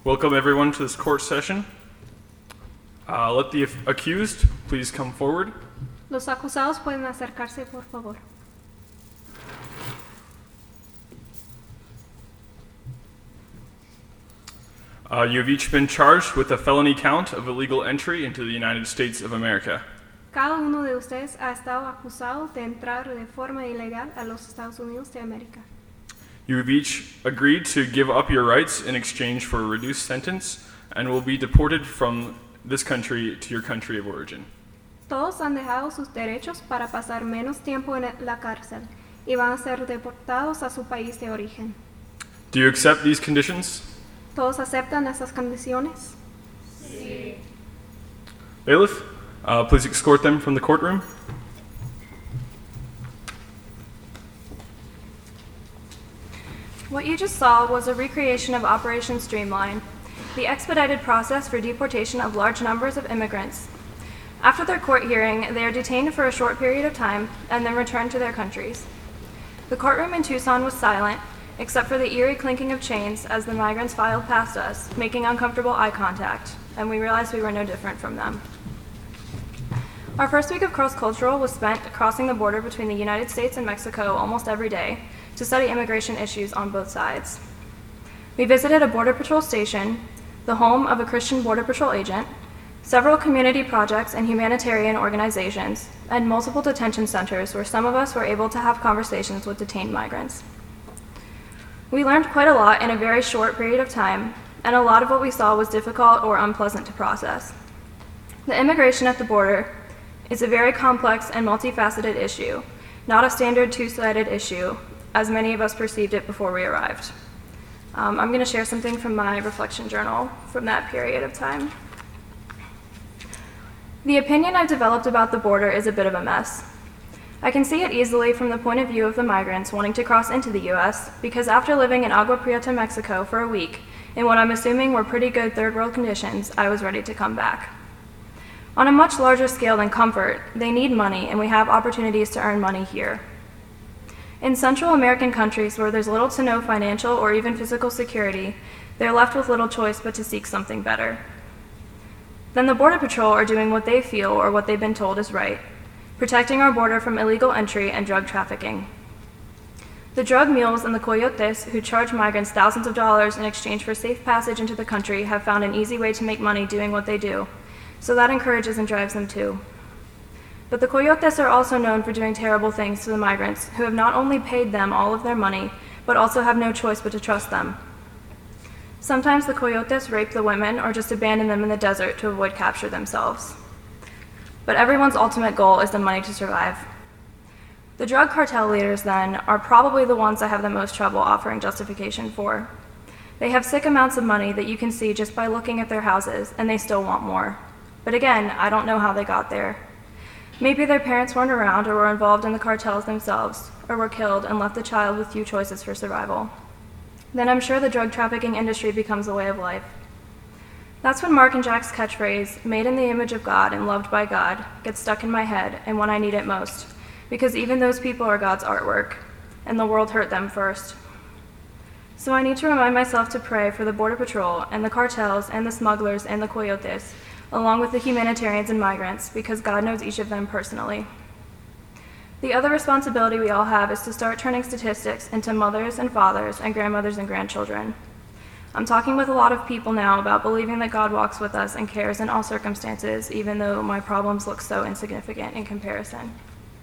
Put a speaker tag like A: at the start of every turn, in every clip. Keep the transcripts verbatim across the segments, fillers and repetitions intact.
A: Welcome everyone to this court session. Uh, let the accused please come forward.
B: Los acusados pueden acercarse, por favor.
A: Uh, you have each been charged with a felony count of illegal entry into the United States of America.
B: Cada uno de ustedes ha estado acusado de entrar de forma ilegal a los Estados Unidos de América.
A: You have each agreed to give up your rights in exchange for a reduced sentence and will be deported from this country to your country of origin.
B: Todos han dejado sus derechos para pasar menos tiempo en la cárcel y van a ser deportados a su país de origen.
A: Do you accept these conditions?
B: ¿Todos aceptan esas condiciones?
A: Sí. Bailiff, uh, please escort them from the courtroom.
C: What you just saw was a recreation of Operation Streamline, the expedited process for deportation of large numbers of immigrants. After their court hearing, they are detained for a short period of time and then returned to their countries. The courtroom in Tucson was silent, except for the eerie clinking of chains as the migrants filed past us, making uncomfortable eye contact, and we realized we were no different from them. Our first week of cross-cultural was spent crossing the border between the United States and Mexico almost every day to study immigration issues on both sides. We visited a Border Patrol station, the home of a Christian Border Patrol agent, several community projects and humanitarian organizations, and multiple detention centers where some of us were able to have conversations with detained migrants. We learned quite a lot in a very short period of time, and a lot of what we saw was difficult or unpleasant to process. The immigration at the border is a very complex and multifaceted issue, not a standard two-sided issue, as many of us perceived it before we arrived. Um, I'm going to share something from my reflection journal from that period of time. The opinion I've developed about the border is a bit of a mess. I can see it easily from the point of view of the migrants wanting to cross into the U S because after living in Agua Prieta, Mexico for a week, in what I'm assuming were pretty good third world conditions, I was ready to come back. On a much larger scale than comfort, they need money and we have opportunities to earn money here. In Central American countries where there's little to no financial or even physical security, they're left with little choice but to seek something better. Then the Border Patrol are doing what they feel or what they've been told is right, protecting our border from illegal entry and drug trafficking. The drug mules and the coyotes who charge migrants thousands of dollars in exchange for safe passage into the country have found an easy way to make money doing what they do, so that encourages and drives them too. But the coyotes are also known for doing terrible things to the migrants who have not only paid them all of their money, but also have no choice but to trust them. Sometimes the coyotes rape the women or just abandon them in the desert to avoid capture themselves. But everyone's ultimate goal is the money to survive. The drug cartel leaders, then, are probably the ones I have the most trouble offering justification for. They have sick amounts of money that you can see just by looking at their houses, and they still want more. But again, I don't know how they got there. Maybe their parents weren't around or were involved in the cartels themselves, or were killed and left the child with few choices for survival. Then I'm sure the drug trafficking industry becomes a way of life. That's when Mark and Jack's catchphrase, made in the image of God and loved by God, gets stuck in my head and when I need it most, because even those people are God's artwork, and the world hurt them first. So I need to remind myself to pray for the Border Patrol and the cartels and the smugglers and the coyotes, along with the humanitarians and migrants, because God knows each of them personally. The other responsibility we all have is to start turning statistics into mothers and fathers and grandmothers and grandchildren. I'm talking with a lot of people now about believing that God walks with us and cares in all circumstances, even though my problems look so insignificant in comparison.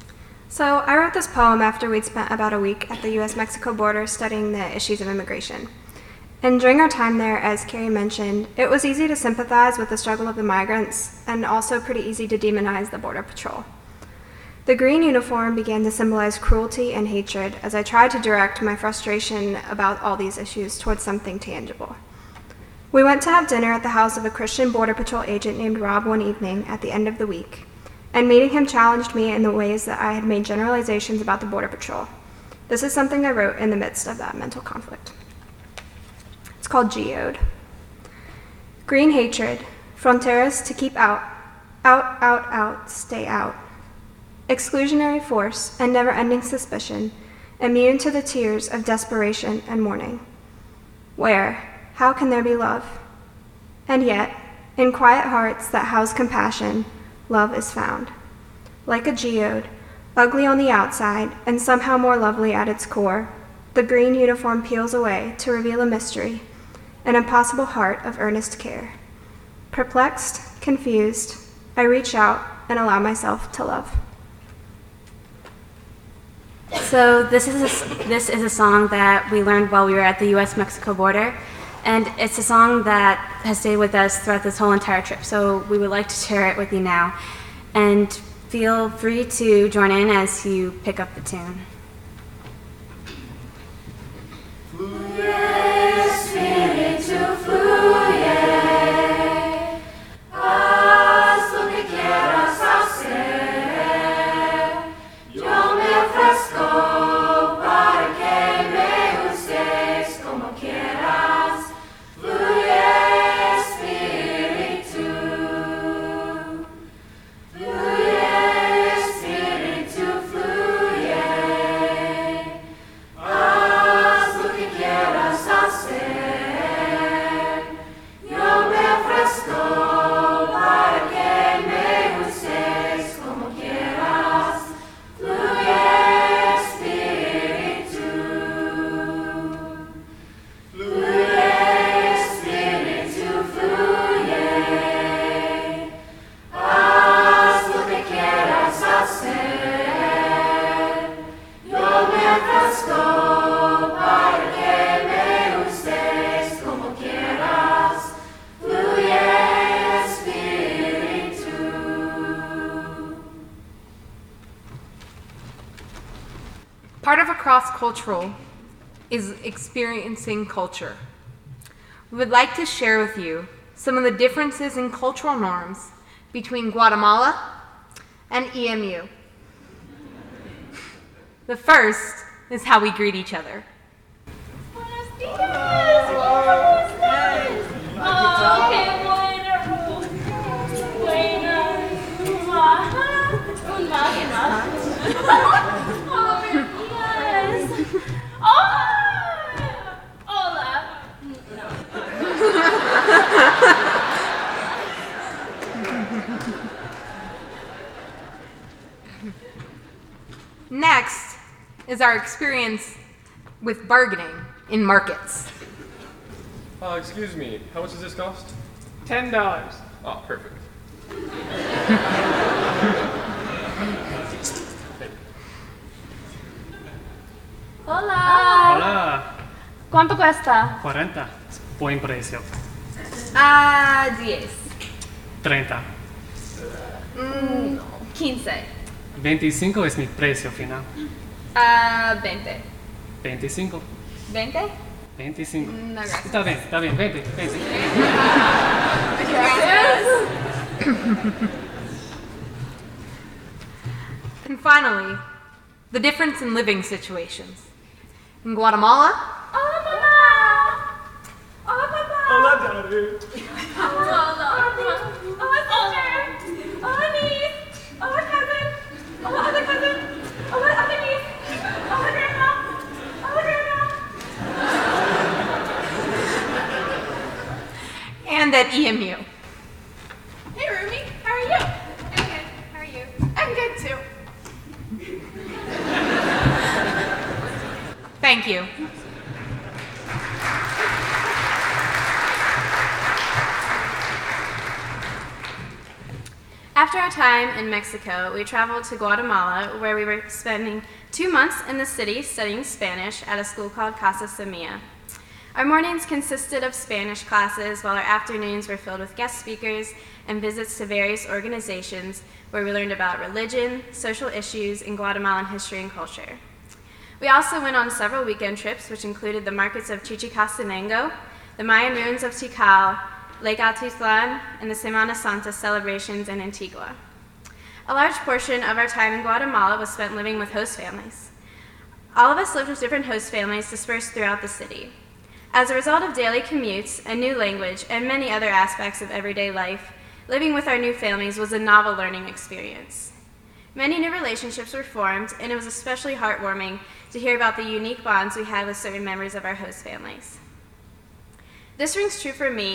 B: So I wrote this poem after we'd spent about a week at the U S Mexico border studying the issues of immigration. And during our time there, as Carrie mentioned, it was easy to sympathize with the struggle of the migrants and also pretty easy to demonize the Border Patrol. The green uniform began to symbolize cruelty and hatred as I tried to direct my frustration about all these issues towards something tangible. We went to have dinner at the house of a Christian Border Patrol agent named Rob one evening at the end of the week, and meeting him challenged me in the ways that I had made generalizations about the Border Patrol. This is something I wrote in the midst of that mental conflict. It's called Geode. Green hatred, fronteras to keep out, out, out, out, stay out. Exclusionary force and never-ending suspicion, immune to the tears of desperation and mourning. Where, how can there be love And yet, in quiet hearts that house compassion, love is found. Like a geode, ugly on the outside and somehow more lovely at its core, the green uniform peels away to reveal a mystery, an impossible heart of earnest care. Perplexed, confused, I reach out and allow myself to love.
D: So this is a, this is a song that we learned while we were at the U S Mexico border, and it's a song that has stayed with us throughout this whole entire trip. So we would like to share it with you now, and feel free to join in as you pick up the tune.
E: Fluye, Espíritu, fluye, haz lo que quieras hacer. Yo me ofrezco para que me uses como quieras. Fluye, Espíritu, fluye, Espíritu, fluye. Haz lo que quieras hacer. Yo me ofrezco para que me uses como quieras. Fluye, Espíritu. Fluye, Espíritu, fluye. Haz lo que quieras hacer. Yo me ofrezco para que me uses como quieras. Fluye, Espíritu.
F: Part of a cross-cultural is experiencing culture. We would like to share with you some of the differences in cultural norms between Guatemala and E M U. The first is how we greet each other.
E: Buenos días. ¿Cómo estás? Oh, qué bueno. Bueno. Ajá. Un más, un más. Oh, yes. Oh, hola.
F: Next is our experience with bargaining in markets.
A: Uh, excuse me, how much does this cost?
G: Ten dollars.
A: Oh, perfect.
C: Hola.
G: Hola.
C: ¿Cuánto cuesta?
G: cuarenta. Buen precio.
C: Ah, diez.
G: treinta.
C: Mm, quince.
G: veinticinco es mi precio final.
C: Ah, veinte.
G: veinticinco.
C: ¿veinte?
G: veinticinco.
C: No, gracias.
G: Está bien, está bien, veinte, veinte.
C: Gracias.
F: And finally, the difference in living situations. In Guatemala,
E: Hola, mamá. Hola, papá.
A: Hola, Daddy.
E: Hola, Hola, sister. Hola, niece. Hola, cousin. Hola, other cousin. Hola, other niece. Hola, grandma. Hola, grandma.
F: and at E M U.
E: Hey, Rumi. How are you? I'm good. How are you? I'm good, too.
F: Thank you.
C: After our time in Mexico, we traveled to Guatemala, where we were spending two months in the city studying Spanish at a school called Casa Semilla. Our mornings consisted of Spanish classes, while our afternoons were filled with guest speakers and visits to various organizations where we learned about religion, social issues, and Guatemalan history and culture. We also went on several weekend trips, which included the markets of Chichicastenango, the Mayan ruins of Tikal, Lake Altuzlan, and the Semana Santa celebrations in Antigua. A large portion of our time in Guatemala was spent living with host families. All of us lived with different host families dispersed throughout the city. As a result of daily commutes, a new language, and many other aspects of everyday life, living with our new families was a novel learning experience. Many new relationships were formed, and it was especially heartwarming to hear about the unique bonds we had with certain members of our host families. This rings true for me,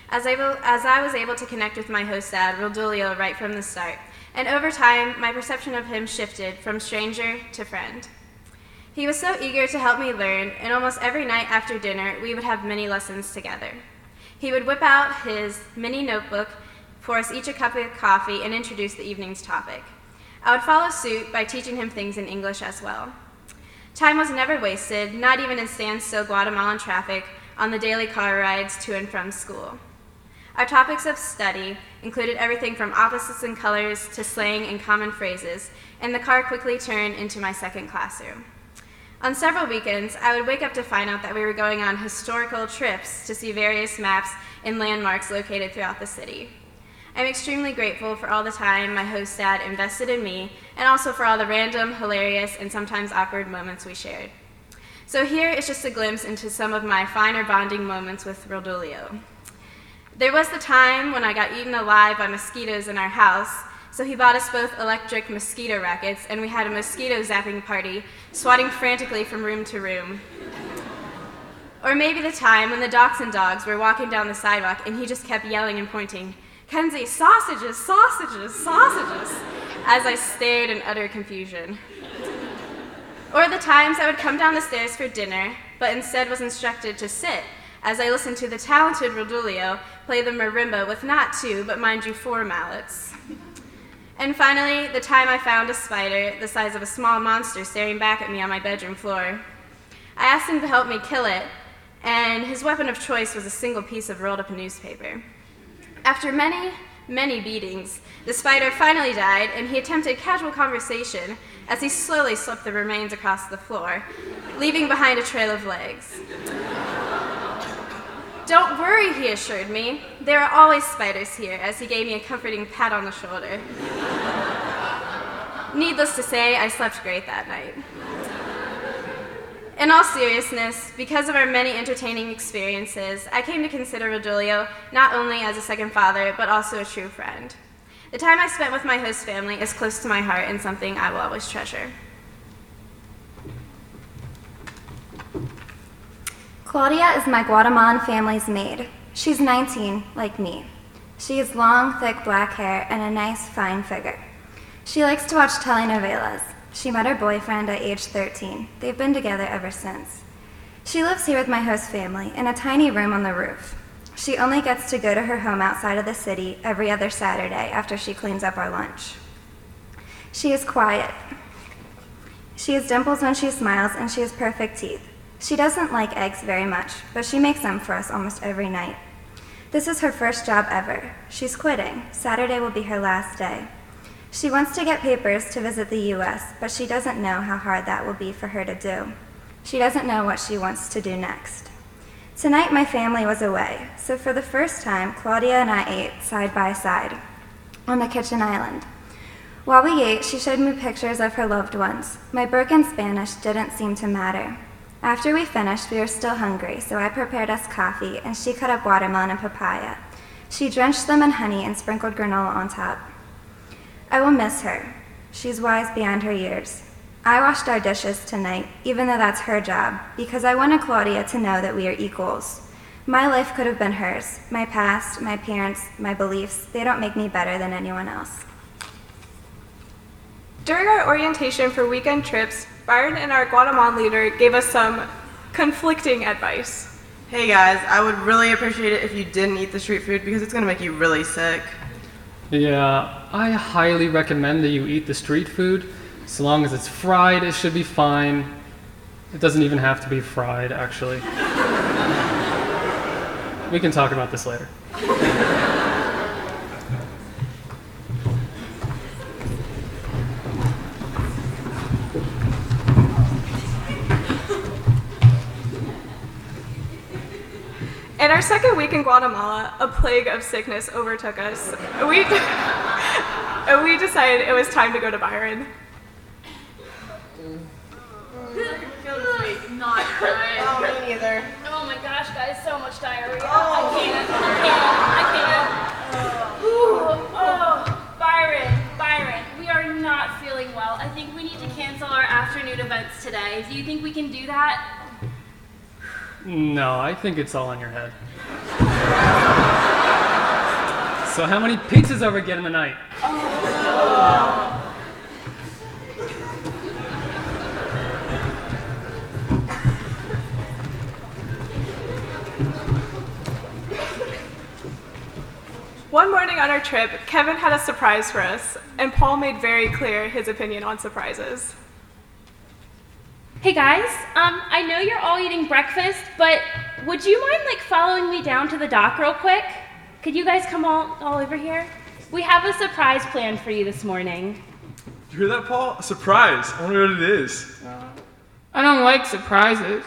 D: as I, will, as I was able to connect with my host dad, Rodulio, right from the start. And over time, my perception of him shifted from stranger to friend. He was so eager to help me learn, and almost every night after dinner, we would have mini lessons together. He would whip out his mini notebook, pour us each a cup of coffee, and introduce the evening's topic. I would follow suit by teaching him things in English as well. Time was never wasted, not even in standstill Guatemalan traffic on the daily car rides to and from school. Our topics of study included everything from opposites and colors to slang and common phrases, and the car quickly turned into my second classroom. On several weekends, I would wake up to find out that we were going on historical trips to see various maps and landmarks located throughout the city. I'm extremely grateful for all the time my host dad invested in me, and also for all the random, hilarious, and sometimes awkward moments we shared. So here is just a glimpse into some of my finer bonding moments with Rodulio. There was the time when I got eaten alive by mosquitoes in our house, so he bought us both electric mosquito rackets, and we had a mosquito zapping party, swatting frantically from room to room. Or maybe the time when the dachshund dogs were walking down the sidewalk and he just kept yelling and pointing, "Kenzie, sausages, sausages, sausages," as I stared in utter confusion. Or the times I would come down the stairs for dinner, but instead was instructed to sit, as I listened to the talented Rodulio play the marimba with not two, but mind you, four mallets. And finally, the time I found a spider the size of a small monster staring back at me on my bedroom floor. I asked him to help me kill it, and his weapon of choice was a single piece of rolled up newspaper. After many, many beatings, the spider finally died, and he attempted casual conversation as he slowly slipped the remains across the floor, leaving behind a trail of legs. "Don't worry," he assured me. "There are always spiders here," as he gave me a comforting pat on the shoulder. Needless to say, I slept great that night. In all seriousness, because of our many entertaining experiences, I came to consider Rodulio not only as a second father, but also a true friend. The time I spent with my host family is close to my heart and something I will always treasure.
H: Claudia is my Guatemalan family's maid. She's nineteen, like me. She has long, thick black hair and a nice, fine figure. She likes to watch telenovelas. She met her boyfriend at age thirteen. They've been together ever since. She lives here with my host family in a tiny room on the roof. She only gets to go to her home outside of the city every other Saturday after she cleans up our lunch. She is quiet. She has dimples when she smiles, and she has perfect teeth. She doesn't like eggs very much, but she makes them for us almost every night. This is her first job ever. She's quitting. Saturday will be her last day. She wants to get papers to visit the U S, but she doesn't know how hard that will be for her to do. She doesn't know what she wants to do next. Tonight my family was away, so for the first time, Claudia and I ate side by side on the kitchen island. While we ate, she showed me pictures of her loved ones. My broken Spanish didn't seem to matter. After we finished, we were still hungry, so I prepared us coffee, and she cut up watermelon and papaya. She drenched them in honey and sprinkled granola on top. I will miss her. She's wise beyond her years. I washed our dishes tonight, even though that's her job, because I wanted Claudia to know that we are equals. My life could have been hers. My past, my parents, my beliefs, they don't make me better than anyone else.
B: During our orientation for weekend trips, Byron and our Guatemalan leader gave us some conflicting advice.
I: Hey guys, I would really appreciate it if you didn't eat the street food because it's gonna make you really sick.
G: Yeah, I highly recommend that you eat the street food. So long as it's fried, it should be fine. It doesn't even have to be fried, actually. We can talk about this later.
B: In our second week in Guatemala, a plague of sickness overtook us. We, we decided it was time to go to Byron.
E: Not good.
I: Oh, me neither.
E: Oh my gosh, guys, so much diarrhea. I can't. I can't. I can't. Ooh, oh, Byron, Byron, we are not feeling well. I think we need to cancel our afternoon events today. Do you think we can do that?
G: No, I think it's all in your head. So how many pizzas are we getting tonight?
J: One morning on our trip, Kevin had a surprise for us, and Paul made very clear his opinion on surprises.
E: Hey guys, um, I know you're all eating breakfast, but would you mind like following me down to the dock real quick? Could you guys come all, all over here? We have a surprise planned for you this morning.
A: You hear that, Paul? A surprise. I wonder what it is.
F: I don't like surprises.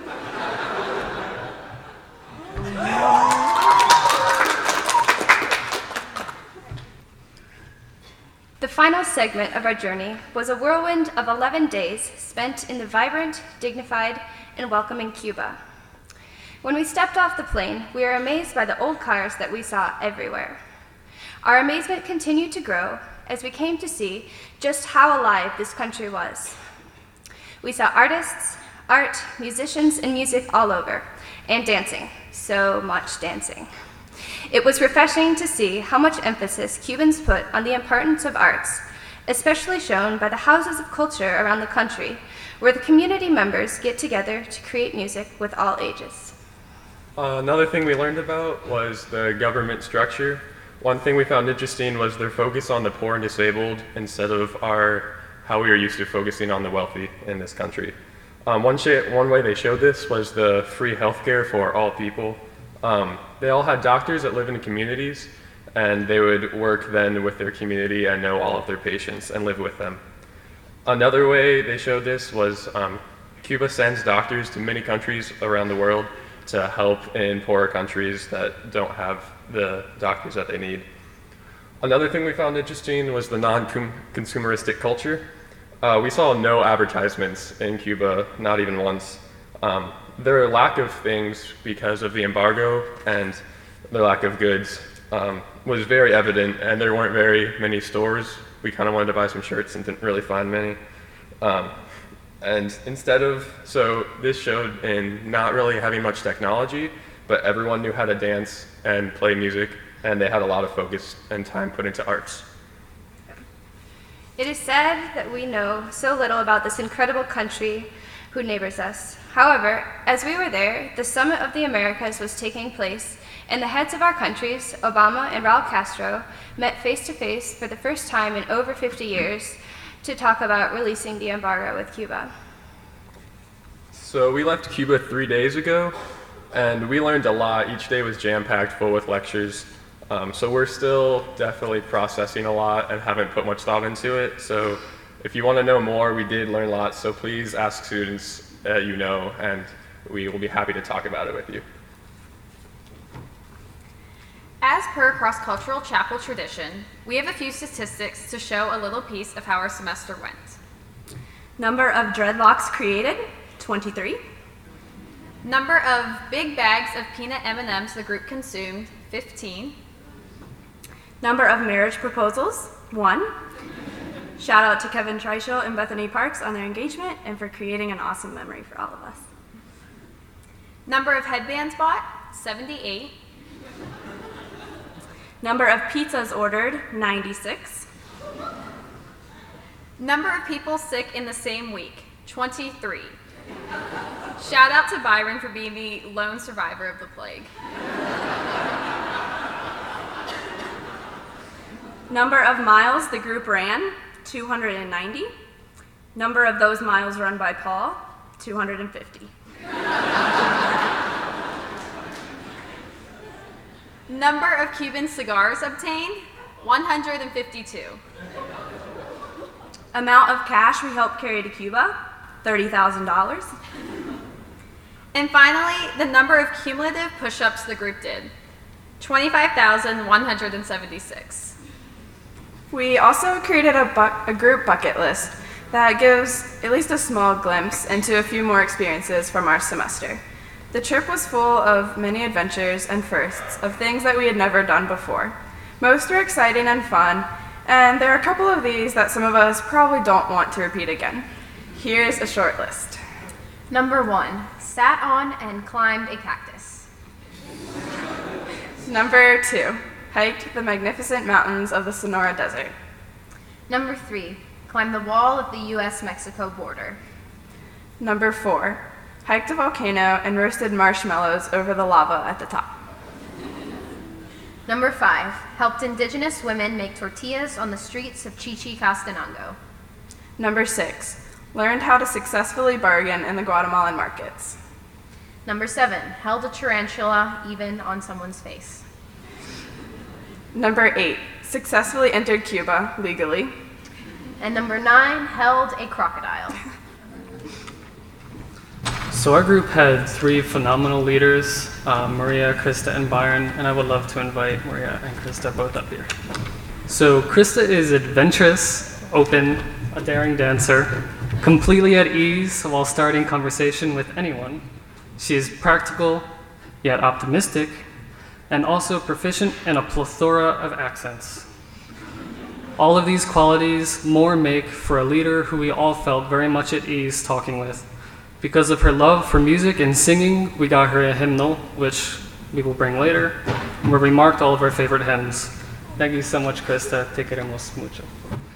C: The final segment of our journey was a whirlwind of eleven days spent in the vibrant, dignified, and welcoming Cuba. When we stepped off the plane, we were amazed by the old cars that we saw everywhere. Our amazement continued to grow as we came to see just how alive this country was. We saw artists, art, musicians, and music all over, and dancing, so much dancing. It was refreshing to see how much emphasis Cubans put on the importance of arts, especially shown by the houses of culture around the country, where the community members get together to create music with all ages.
K: Uh, another thing we learned about was the government structure. One thing we found interesting was their focus on the poor and disabled instead of our how we are used to focusing on the wealthy in this country. Um, one, sh- one way they showed this was the free healthcare for all people. Um, they all had doctors that live in communities, and they would work then with their community and know all of their patients and live with them. Another way they showed this was um, Cuba sends doctors to many countries around the world to help in poorer countries that don't have the doctors that they need. Another thing we found interesting was the non-consumeristic culture. Uh, we saw no advertisements in Cuba, not even once. Um, Their lack of things because of the embargo and the lack of goods um, was very evident, and there weren't very many stores. We kind of wanted to buy some shirts and didn't really find many. Um, and instead of, so this showed in not really having much technology, but everyone knew how to dance and play music, and they had a lot of focus and time put into arts.
C: It is sad that we know so little about this incredible country who neighbors us. However, as we were there, the Summit of the Americas was taking place, and the heads of our countries, Obama and Raul Castro, met face-to-face for the first time in over fifty years to talk about releasing the embargo with Cuba.
K: So we left Cuba three days ago, and we learned a lot. Each day was jam-packed full with lectures. Um, so we're still definitely processing a lot and haven't put much thought into it. So if you want to know more, we did learn a lot, so please ask students that you know, and we will be happy to talk about it with you.
L: As per cross-cultural chapel tradition, we have a few statistics to show a little piece of how our semester went.
C: Number of dreadlocks created, twenty-three.
L: Number of big bags of peanut M and M's the group consumed, fifteen.
C: Number of marriage proposals, one. Shout out to Kevin Treichel and Bethany Parks on their engagement and for creating an awesome memory for all of us.
L: Number of headbands bought, seventy-eight.
C: Number of pizzas ordered, ninety-six.
L: Number of people sick in the same week, twenty-three. Shout out to Byron for being the lone survivor of the plague.
C: Number of miles the group ran, two hundred ninety. Number of those miles run by Paul, two hundred fifty.
L: Number of Cuban cigars obtained, one hundred fifty-two.
C: Amount of cash we helped carry to Cuba, thirty thousand dollars.
L: And finally, the number of cumulative push-ups the group did, twenty-five thousand one hundred seventy-six.
I: We also created a, bu- a group bucket list that gives at least a small glimpse into a few more experiences from our semester. The trip was full of many adventures and firsts of things that we had never done before. Most were exciting and fun, and there are a couple of these that some of us probably don't want to repeat again. Here's a short list.
L: Number one, sat on and climbed a cactus.
I: Number two, hiked the magnificent mountains of the Sonora Desert.
L: Number three, climb the wall of the U S Mexico border.
I: Number four, hiked a volcano and roasted marshmallows over the lava at the top.
L: Number five, helped indigenous women make tortillas on the streets of Chichicastenango.
I: Number six, learned how to successfully bargain in the Guatemalan markets.
L: Number seven, held a tarantula even on someone's face.
I: Number eight, successfully entered Cuba legally.
L: And number nine, held a crocodile.
G: So our group had three phenomenal leaders, uh, Maria, Krista, and Byron, and I would love to invite Maria and Krista both up here. So Krista is adventurous, open, a daring dancer, completely at ease while starting conversation with anyone. She is practical, yet optimistic, and also proficient in a plethora of accents. All of these qualities more make for a leader who we all felt very much at ease talking with. Because of her love for music and singing, we got her a hymnal, which we will bring later, where we marked all of our favorite hymns. Thank you so much, Krista. Te queremos mucho.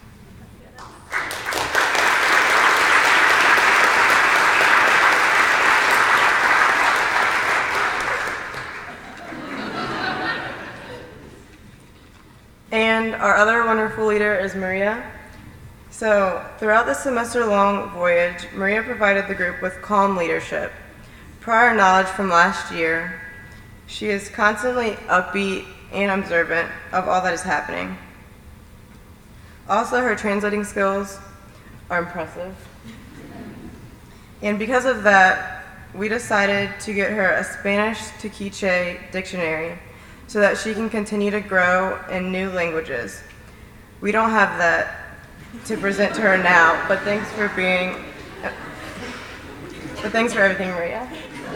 M: And our other wonderful leader is Maria. So, throughout the semester-long voyage, Maria provided the group with calm leadership. Prior knowledge from last year, she is constantly upbeat and observant of all that is happening. Also, her translating skills are impressive. And because of that, we decided to get her a Spanish to Quiche dictionary so that she can continue to grow in new languages. We don't have that to present to her now, but thanks for being, but thanks for everything, Maria.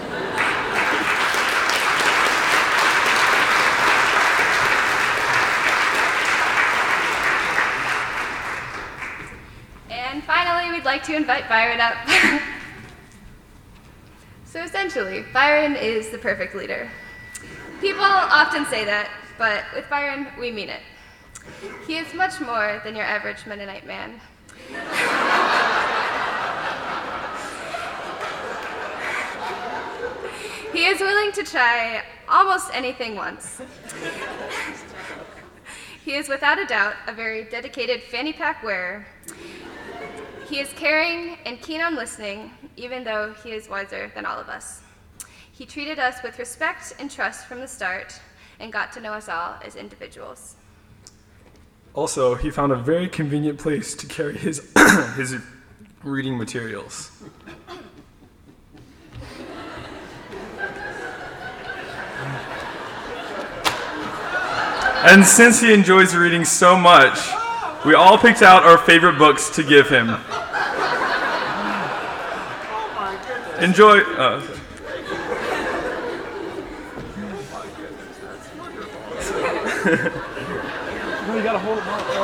C: And finally, we'd like to invite Byron up. So essentially, Byron is the perfect leader. People often say that, but with Byron, we mean it. He is much more than your average Mennonite man. He is willing to try almost anything once. He is without a doubt a very dedicated fanny pack wearer. He is caring and keen on listening, even though he is wiser than all of us. He treated us with respect and trust from the start and got to know us all as individuals.
A: Also, he found a very convenient place to carry his his reading materials. And since he enjoys reading so much, we all picked out our favorite books to give him. Enjoy. Uh,
N: No, you gotta hold them up.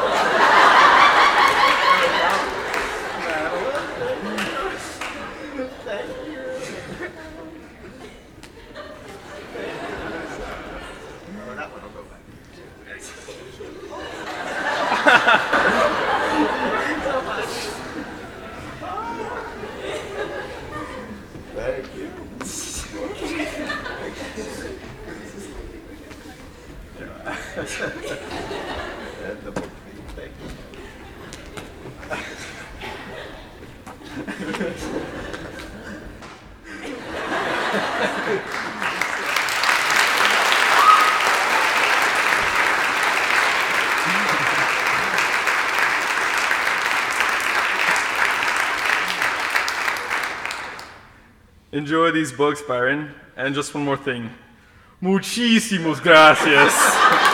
O: Thank you. And the book. Thank you.
A: Enjoy these books, Byron. And just one more thing. Muchísimas gracias.